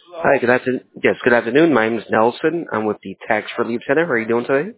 Hi, good afternoon. Yes, good afternoon. My name is Nelson. I'm with the Tax Relief Center. How are you doing today?